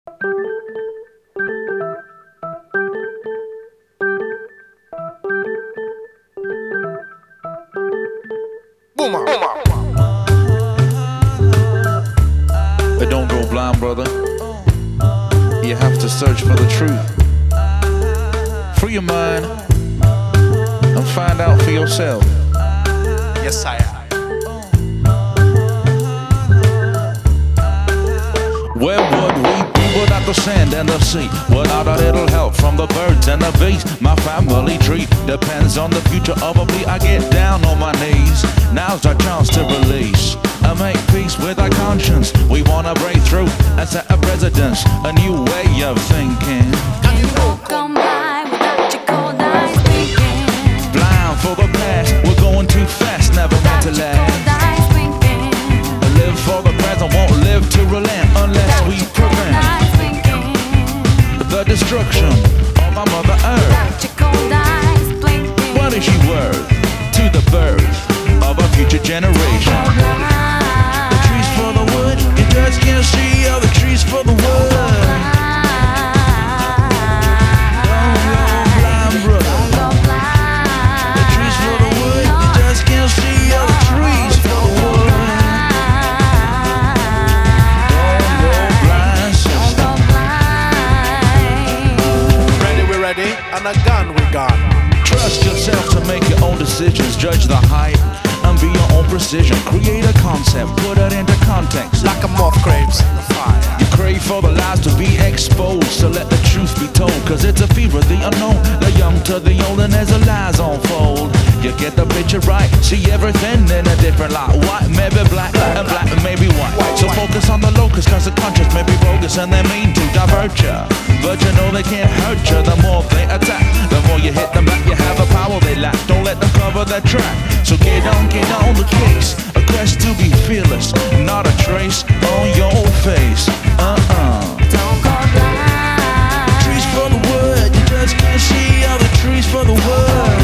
Boomer. But don't go blind, brother. You have to search for the truth. Free your mind and find out for yourself. Yes, I am. Where would we be without the sand and the sea? Without a little help from the birds and the bees? My family tree depends on the future of a bee. I get down on my knees. Now's our chance to release and make peace with our conscience. We wanna break through and set a precedence, a new way of thinking. Can you walk on by without your cold eyes blinking? Blind for the past, we're going too fast, never meant to last. Live for the present, won't live to relent unless we prevent the destruction of our Mother Earth. What is she worth to the birth of a future generation? The trees for the wood, you just can't see all the trees for the wood. Don't go blind, brother. The trees for the wood, you just can't see all the trees for the wood. And a gun we got. Trust yourself to make your own decisions. Judge the hype and be your own precision. Create a concept, put it into context. Like a moth craves in the fire. You crave for the lies to be exposed, so let the truth be told. Cause it's a fever, the unknown, the young to the old, and as the lies unfold, you get the picture right, see everything in a different light. White may be black, and black may be white. So focus on the locus, cause the conscious may be bogus, and they mean to divert ya. But you know they can't hurt you. The more they attack, the more you hit them back. You have the power they lack, don't let them cover their track. So get on the case. A quest to be fearless, not a trace on your face. Don't go blind. Trees for the wood, you just can't see all the trees for the wood.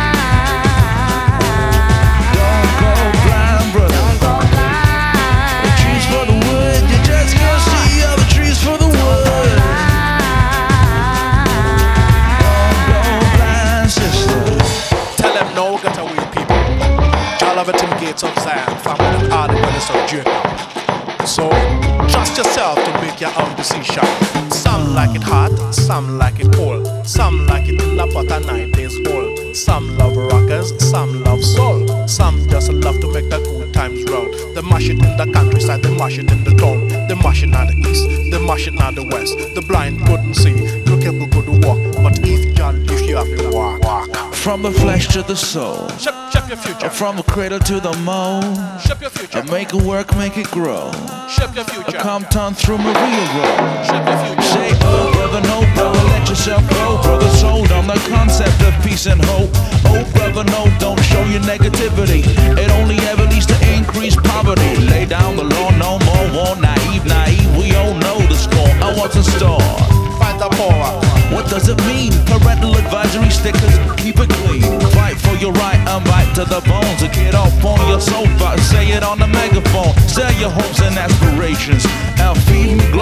Don't go blind, brother. Don't go blind. The trees for the wood, you just can't see all the trees for the wood. Tell them no, get away, people. All of it in gates of Zion, family and all the brothers of Judah. So, trust yourself to make your own decision. Some like it hot, some like it cold. Some like it in the butter 9 days old. Some love rockers, some love soul. Some just love to make the good times roll. They mash it in the countryside, they mash it in the town. They mash it on the east, they mash it on the west. The blind couldn't see, the cripple could walk. But if John lives, you have to walk. From the flesh to the soul, Shape your future. from the cradle to the mold. Shape your future. Make it work, make it grow. Shape your future. Come turn through Maria Road. Shape your future. Say, oh, brother, no, brother, let yourself go. Brother, sold on the concept of peace and hope. Oh, brother, no, don't show your negativity. It only ever leads to increased poverty. Lay down the law, no more war. Naive, we all know the score. I what's in store. Find the power. What does it mean? Parental advisory stickers, keep it clean. Fight for your right and bite to the bones. To get off on your soapbox, say it on the megaphone. Sell your hopes and aspirations and feed me